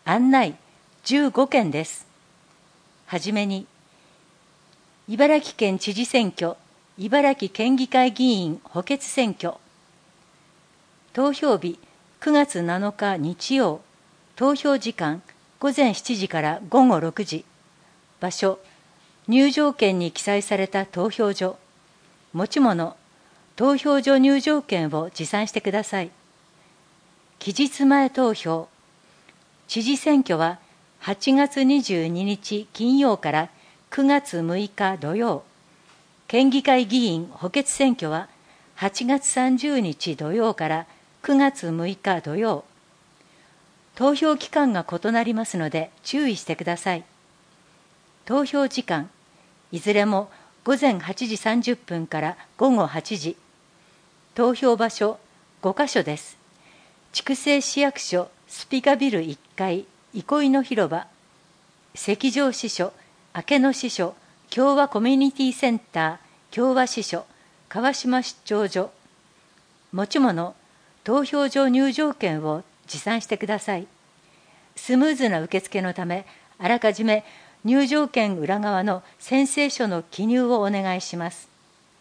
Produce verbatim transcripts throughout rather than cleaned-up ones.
案内じゅうごけんです。はじめに、茨城県知事選挙、茨城県議会議員補欠選挙。投票日くがつなのか日曜、投票時間ごぜんしちじからごごろくじ。場所、入場券に記載された投票所。持ち物、投票所入場券を持参してください。期日前投票。知事選挙ははちがつにじゅうににち金曜からくがつむいか土曜。県議会議員補欠選挙ははちがつさんじゅうにち土曜からくがつむいか土曜。投票期間が異なりますので注意してください。投票時間、いずれもごぜんはちじさんじゅっぷんからごごはちじ。投票場所ごかしょです。筑西市役所スピカビルいっかい、憩いの広場、赤城支所、明野支所、共和コミュニティセンター、共和支所、川島出張所。持ち物、投票所入場券を持参してください。スムーズな受付のため、あらかじめ入場券裏側の宣誓書の記入をお願いします。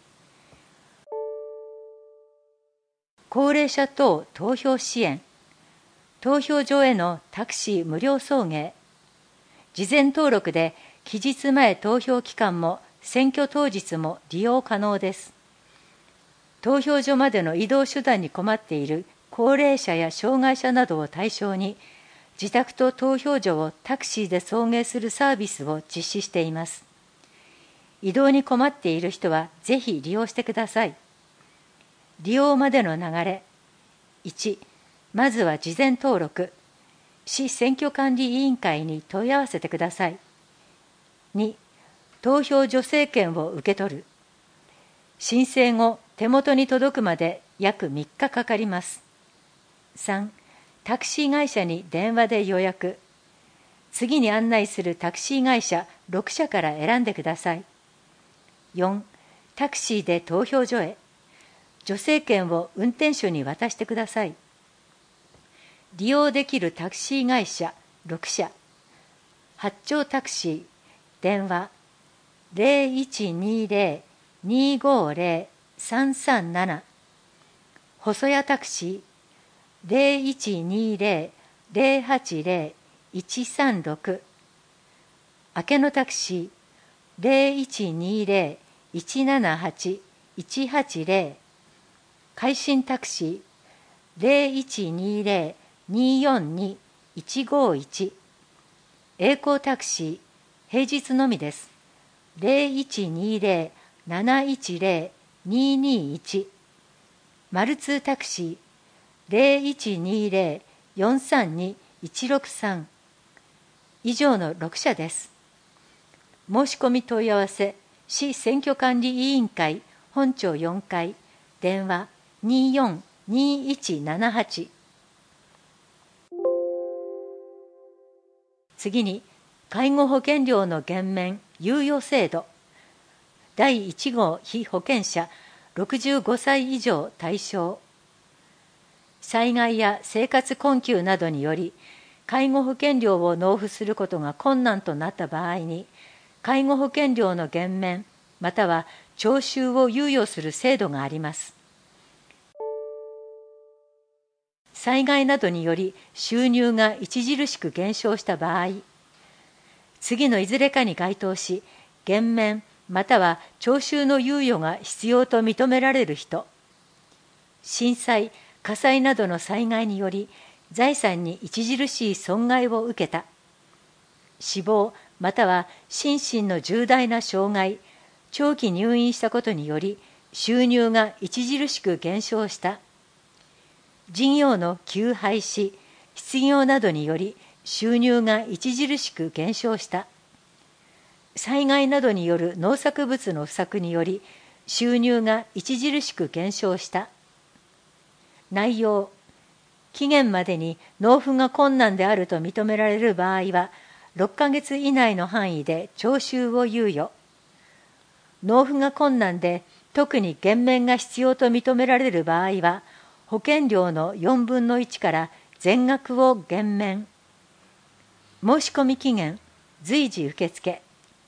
高齢者等投票支援。投票所へのタクシー無料送迎。事前登録で期日前投票期間も選挙当日も利用可能です。投票所までの移動手段に困っている高齢者や障害者などを対象に、自宅と投票所をタクシーで送迎するサービスを実施しています。移動に困っている人はぜひ利用してください。利用までの流れ。いち、まずは事前登録。市選挙管理委員会に問い合わせてください。に、投票助成券を受け取る。申請後、手元に届くまで約みっかかかります。さん、タクシー会社に電話で予約。次に案内するタクシー会社ろくしゃから選んでください。よん、タクシーで投票所へ。助成券を運転手に渡してください。利用できるタクシー会社ろくしゃ。八丁タクシー、電話 ゼロいちにゼロ にごゼロ さんさんなな。細谷タクシー ゼロいちにゼロ ゼロはちゼロ いちさんろく。明野タクシー ゼロいちにゼロ いちななはち いちはちゼロ。海進タクシー ゼロいちにゼロ によんに いちごいち。栄光タクシー、平日のみです。ゼロいちにゼロ なないちゼロ ににいち。マルツータクシー ゼロいちにゼロ よんさんに いちろくさん。以上のろくしゃです。申し込み問い合わせ、市選挙管理委員会本庁よんかい、電話によんにいちななはち。次に、介護保険料の減免・猶予制度。だいいち号被保険者ろくじゅうごさい以上対象。災害や生活困窮などにより、介護保険料を納付することが困難となった場合に、介護保険料の減免、または徴収を猶予する制度があります。災害などにより収入が著しく減少した場合、次のいずれかに該当し、減免または徴収の猶予が必要と認められる人、震災、火災などの災害により財産に著しい損害を受けた、死亡または心身の重大な障害、長期入院したことにより収入が著しく減少した、事業の休廃止、失業などにより収入が著しく減少した、災害などによる農作物の不作により収入が著しく減少した。内容、期限までに納付が困難であると認められる場合は、ろっかげつ以内の範囲で徴収を猶予。納付が困難で特に減免が必要と認められる場合は、保険料のよんぶんのいちから全額を減免。 申し込み期限、随時受付。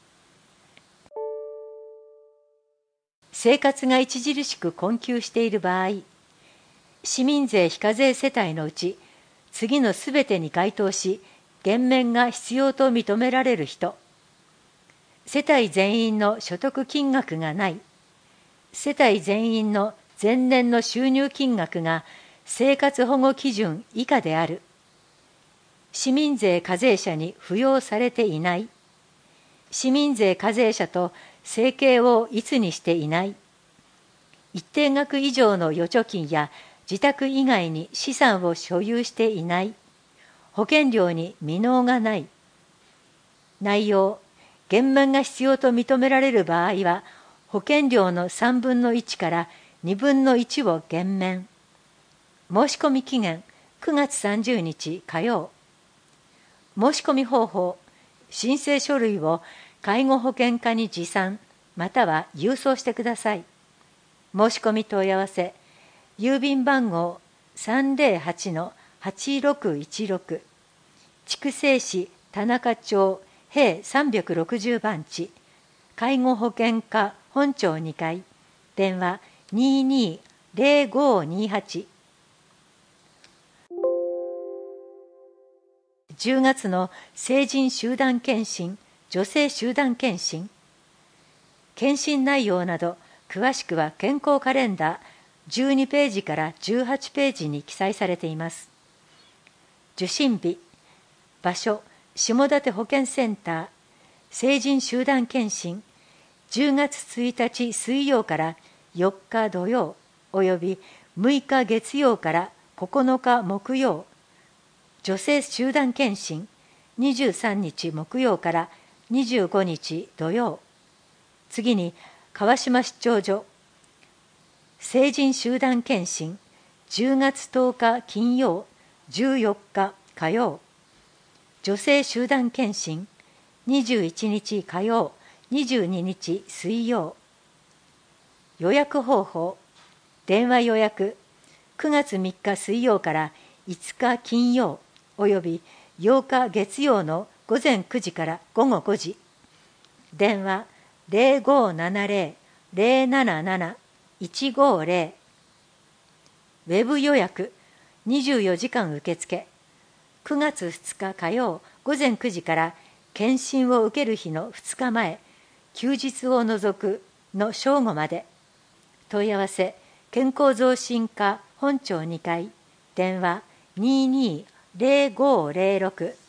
生活が著しく困窮している場合、市民税非課税世帯のうち、次のすべてに該当し、減免が必要と認められる人、世帯全員の所得金額がない、世帯全員の前年の収入金額が生活保護基準以下である、市民税課税者に扶養されていない、市民税課税者と生計をいつにしていない、一定額以上の預貯金や自宅以外に資産を所有していない、保険料に未納がない。内容、減免が必要と認められる場合は、保険料のさんぶんのいちからにぶんのいちを減免。申し込み期限、くがつさんじゅうにち火曜。申し込み方法、申請書類を介護保険課に持参、または郵送してください。申し込み問い合わせ、郵便番号 さんぜろはちのはちろくいちろく、筑西市田中町平さんびゃくろくじゅうばんち、介護保険課本町にかい、電話にーにーぜろごーにーはち。じゅうがつの成人集団検診、女性集団検診。検診内容など、詳しくは健康カレンダーじゅうにページからじゅうはちページに記載されています。受診日、場所、下館保健センター、成人集団検診、じゅうがつついたち水曜からよっか土曜、およびむいか月曜からここのか木曜、女性集団検診、にじゅうさんにち木曜からにじゅうごにち土曜。次に、川島出張所、成人集団検診、じゅうがつとおか金曜、じゅうよっか火曜。女性集団検診、にじゅういちにち火曜、にじゅうににち水曜。予約方法、電話予約、くがつみっか水曜からいつか金曜、およびようか月曜のごぜんくじからごごごじ。電話ぜろごーななぜろ ぜろなななな いちごーぜろ。ウェブ予約にじゅうよじかん受付。くがつふつか火曜ごぜんくじから検診を受ける日のふつかまえ、休日を除くの正午まで。問い合わせ、健康増進課本町にかい、電話にーにーぜろごーぜろろく。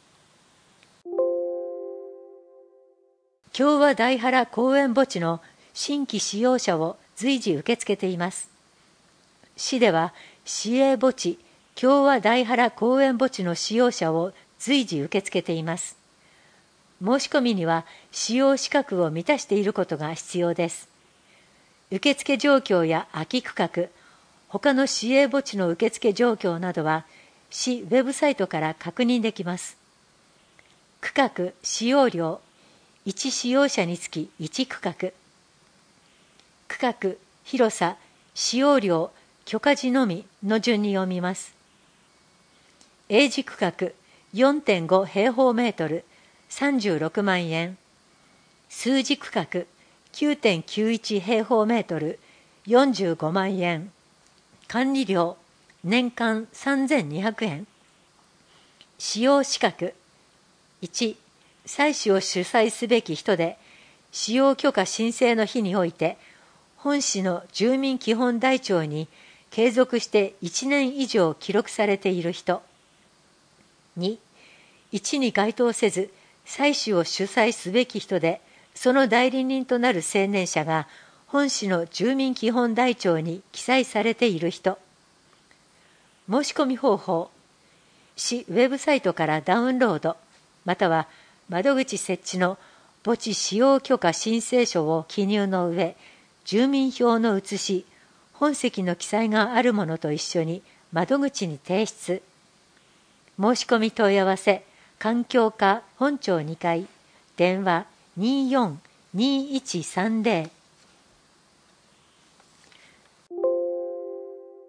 共和大原公園墓地の新規使用者を随時受け付けています。市では市営墓地共和大原公園墓地の使用者を随時受け付けています。申し込みには使用資格を満たしていることが必要です。受付状況や空き区画、他の市営墓地の受付状況などは市ウェブサイトから確認できます。区画使用料、いち使用者につきいち区画。区画、広さ、使用料、許可時のみの順に読みます。英字区画 よんてんご 平方メートル、さんじゅうろくまんえん。数字区画 きゅうてんきゅういち 平方メートル、よんじゅうごまんえん。管理料、年間さんぜんにひゃくえん。使用資格、いち、祭祀を主催すべき人で、使用許可申請の日において、本市の住民基本台帳に継続していちねん以上記録されている人。に、いちに該当せず、祭祀を主催すべき人で、その代理人となる青年者が、本市の住民基本台帳に記載されている人。申し込み方法、市ウェブサイトからダウンロード、または窓口設置の墓地使用許可申請書を記入の上、住民票の写し、本籍の記載があるものと一緒に窓口に提出。申し込み問い合わせ、環境課本町にかい、電話にーよんにーいちさん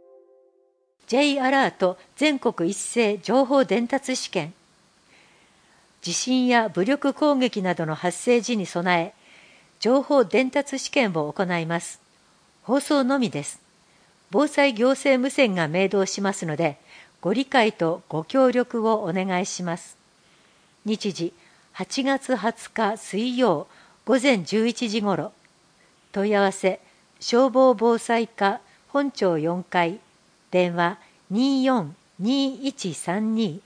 ぜろ。J アラート全国一斉情報伝達試験。 地震や武力攻撃などの発生時に備え、情報伝達試験を行います。放送のみです。防災行政無線が明導しますので、ご理解とご協力をお願いします。日時、はちがつはつか水曜午前じゅういちじごろ。問い合わせ、消防防災課本庁よんかい、電話にーよんにーいちさんに。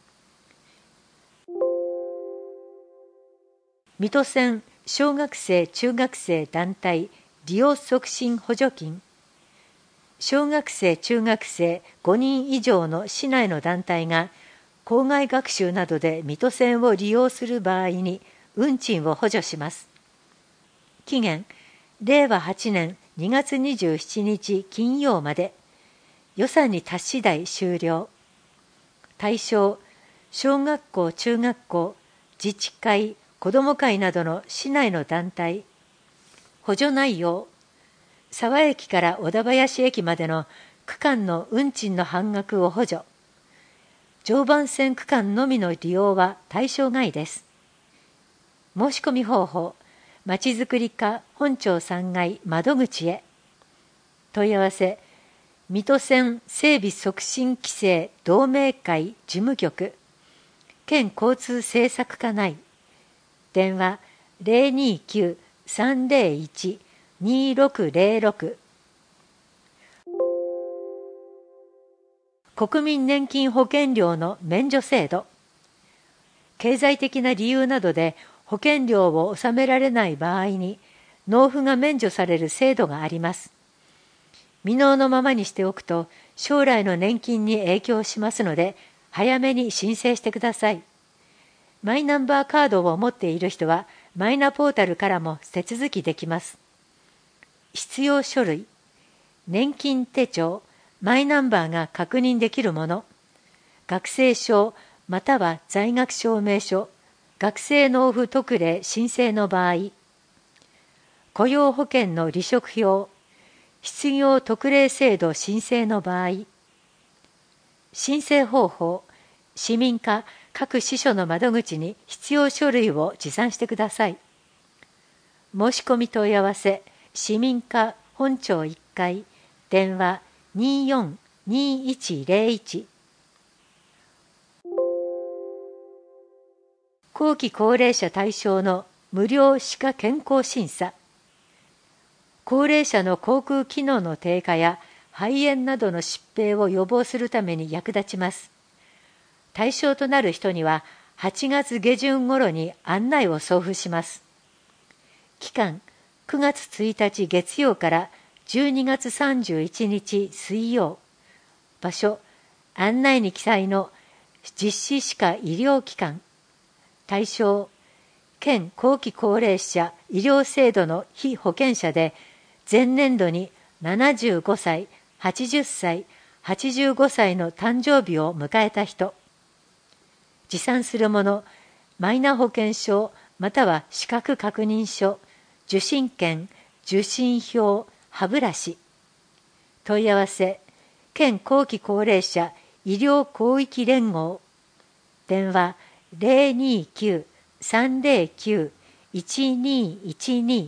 水戸線小学生中学生団体利用促進補助金。小学生中学生ごにん以上の市内の団体が校外学習などで水戸線を利用する場合に運賃を補助します。期限、れいわはちねんにがつにじゅうしちにち金曜まで。予算に達し次第終了。対象、小学校中学校、自治会、子ども会などの市内の団体。補助内容、沢駅から小田林駅までの区間の運賃の半額を補助。常磐線区間のみの利用は対象外です。申し込み方法、まちづくり課本庁さんがい窓口へ。問い合わせ、水戸線整備促進規制同盟会事務局、県交通政策課内。電話 ゼロにーきゅう さんゼロいち にーろくゼロろく。国民年金保険料の免除制度。経済的な理由などで保険料を納められない場合に納付が免除される制度があります。未納のままにしておくと将来の年金に影響しますので、早めに申請してください。マイナンバーカードを持っている人はマイナポータルからも手続きできます。必要書類、年金手帳、マイナンバーが確認できるもの、学生証または在学証明書、学生納付特例申請の場合、雇用保険の離職票、失業特例制度申請の場合、申請方法、市民課各支所の窓口に必要書類を持参してください。申し込み問い合わせ、市民課本庁いっかい、電話にーよんにーいちゼロいち。後期高齢者対象の無料歯科健康審査。高齢者の口腔機能の低下や肺炎などの疾病を予防するために役立ちます。対象となる人にははちがつげじゅん頃に案内を送付します。期間、くがつついたち月曜からじゅうにがつさんじゅういちにち水曜。場所、案内に記載の実施歯科医療機関。対象、県後期高齢者医療制度の被保険者で、前年度にななじゅうごさい、はちじゅっさい、はちじゅうごさいの誕生日を迎えた人。持参するもの、マイナ保険証または資格確認書、受診券、受診票、歯ブラシ。問い合わせ、県後期高齢者医療広域連合。電話ゼロにーきゅう さんゼロきゅう いちにーいちに。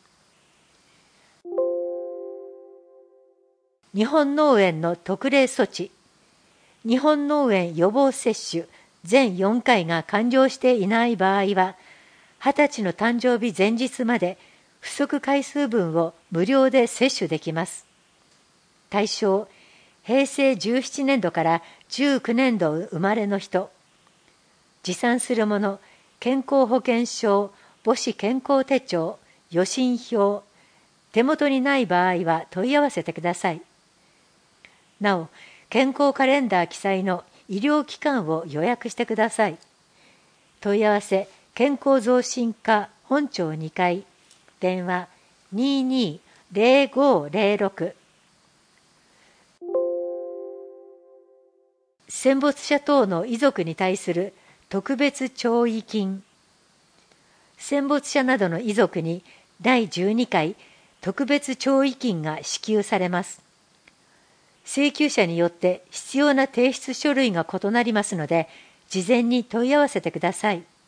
日本脳炎の特例措置。日本脳炎予防接種全よんかいが完了していない場合は、はたちの誕生日前日まで不足回数分を無料で接種できます。対象、へいせいじゅうななねんどからじゅうきゅうねんど生まれの人。持参するもの、健康保険証、母子健康手帳、予診票。手元にない場合は問い合わせてください。なお、健康カレンダー記載の医療機関を予約してください。問い合わせ、健康増進課本庁にかい、電話にーにーゼロごゼロろく。戦没者等の遺族に対する特別弔慰金。戦没者などの遺族にだいじゅうにかい特別弔慰金が支給されます。請求者によって必要な提出書類が異なりますので、事前に問い合わせてください。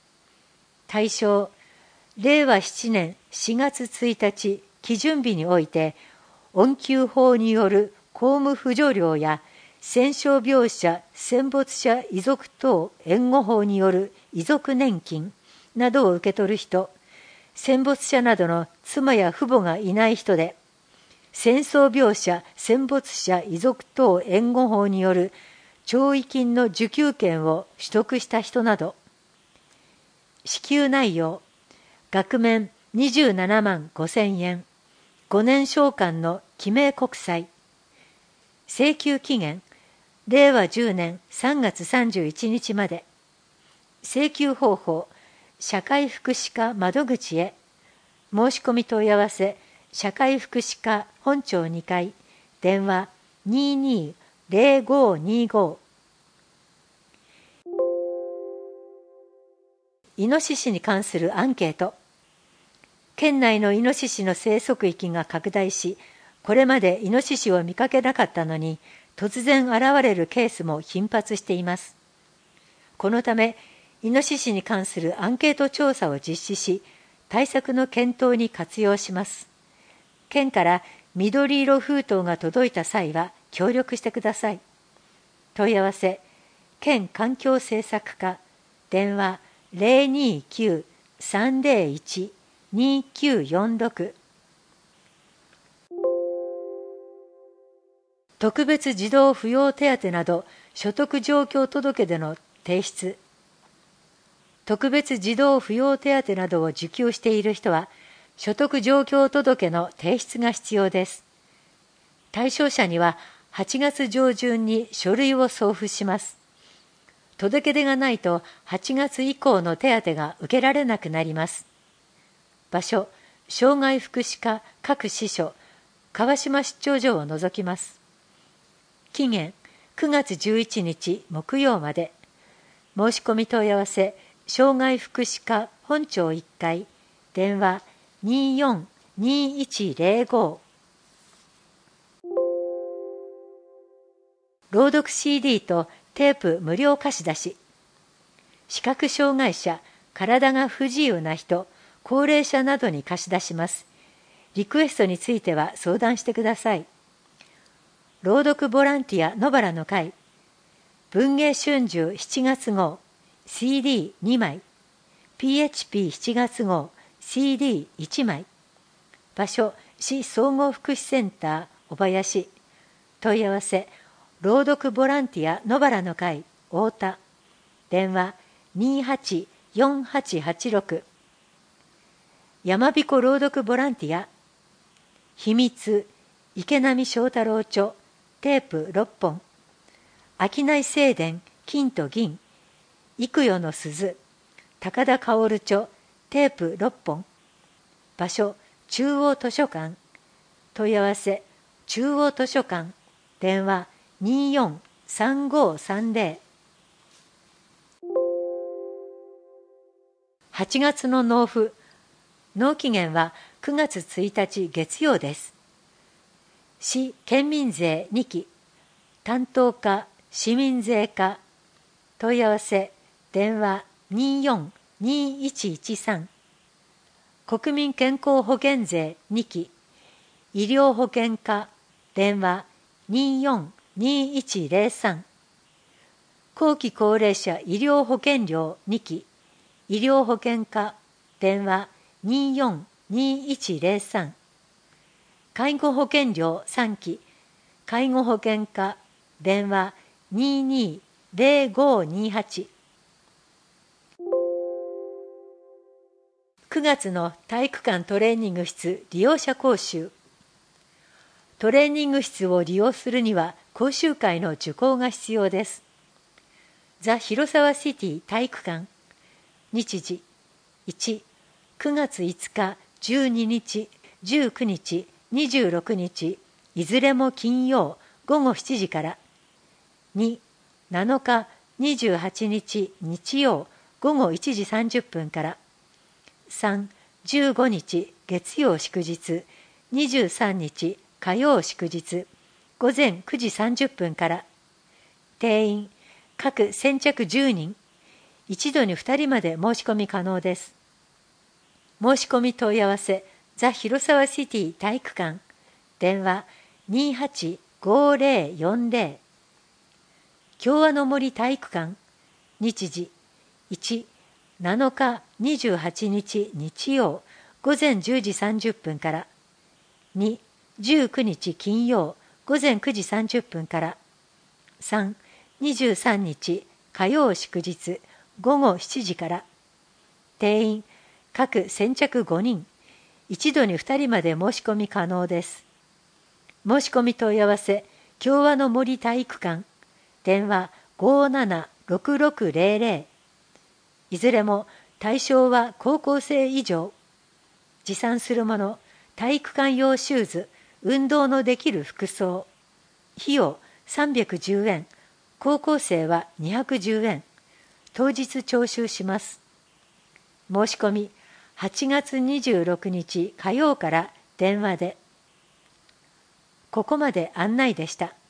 対象、れいわななねんしがつついたち基準日において、恩給法による公務扶助料や戦傷病者戦没者遺族等援護法による遺族年金などを受け取る人、戦没者などの妻や父母がいない人で、戦争病者戦没者遺族等援護法による弔慰金の受給権を取得した人など。支給内容、額面にじゅうななまんごせんえん、ごねん償還の記名国債。請求期限、れいわじゅうねんさんがつさんじゅういちにちまで。請求方法、社会福祉課窓口へ。申し込み問い合わせ、社会福祉課本庁にかい、電話にーにーぜろごにーご。イノシシに関するアンケート。県内のイノシシの生息域が拡大し、これまでイノシシを見かけなかったのに、突然現れるケースも頻発しています。このため、イノシシに関するアンケート調査を実施し、対策の検討に活用します。県から緑色封筒が届いた際は協力してください。問い合わせ、県環境政策課、電話ぜろにーきゅうさんぜろいちにーきゅうよんろく。特別児童扶養手当など所得状況届での提出。特別児童扶養手当などを受給している人は、所得状況届の提出が必要です。対象者にははちがつ上旬に書類を送付します。届け出がないとはちがつ以降の手当が受けられなくなります。場所、障害福祉課各支所、川島出張所を除きます。期限、くがつじゅういちにち木曜まで。申し込み問い合わせ、障害福祉課本庁いっかい、電話にーよんにーいちぜろご。朗読 シーディー とテープ無料貸し出し。視覚障害者、体が不自由な人、高齢者などに貸し出します。リクエストについては相談してください。朗読ボランティア野原の会、文藝春秋しちがつ号、シーディーに 枚、ピーエイチピーしちがつ号、シーディーいち 枚。場所、市総合福祉センター、小林。問い合わせ、朗読ボランティア野原の会、太田。電話、にーはちよんはちはちろく。山彦朗読ボランティア。秘密、池波正太郎著、テープろっぽん。商い正殿、金と銀。幾代の鈴、高田薫著、テープろっぽん。場所、中央図書館。問い合わせ、中央図書館。電話、にーよんさんごさんぜろ。はちがつの納付。納期限はくがつついたち月曜です。市県民税にき、担当課市民税課。問い合わせ、電話にーよんにーいちいちさん。国民健康保険税にき、医療保険課。電話にーよんにーいちぜろさん。後期高齢者医療保険料にき、医療保険課。電話にーよんにーいちぜろさん。介護保険料さんき、介護保険課。電話にーにーぜろごにーはち。くがつの体育館トレーニング室利用者講習。トレーニング室を利用するには講習会の受講が必要です。ザ・広沢シティ体育館。日時いち、くがついつか、じゅうににち、じゅうくにち、にじゅうろくにち、いずれも金曜ごごしちじから。に、なのか、にじゅうはちにち日曜ごごいちじさんじゅっぷんから。さん、じゅうごにち月曜祝日、にじゅうさんにち火曜祝日、ごぜんくじさんじゅっぷんから。定員、各先着じゅうにん。 一度にふたりまで申し込み可能です。申し込み問い合わせ、ザ・広沢シティ体育館、電話にーはちごーぜろよんぜろ、共和の森体育館、日時いち、なのかにじゅうはちにち日曜午前じゅうじさんじゅっぷんから、に、じゅうくにち金曜午前くじさんじゅっぷんから、さん、にじゅうさんにち火曜祝日午後しちじから、定員各先着ごにん、一度にふたりまで申し込み可能です。申し込み問い合わせ、共和の森体育館、電話ごーななろくろくぜろぜろ、いずれも対象は高校生以上、持参するもの、体育館用シューズ、運動のできる服装、費用さんびゃくじゅうえん、高校生はにひゃくじゅうえん、当日徴収します。申し込み、はちがつにじゅうろくにち火曜から電話で。ここまで案内でした。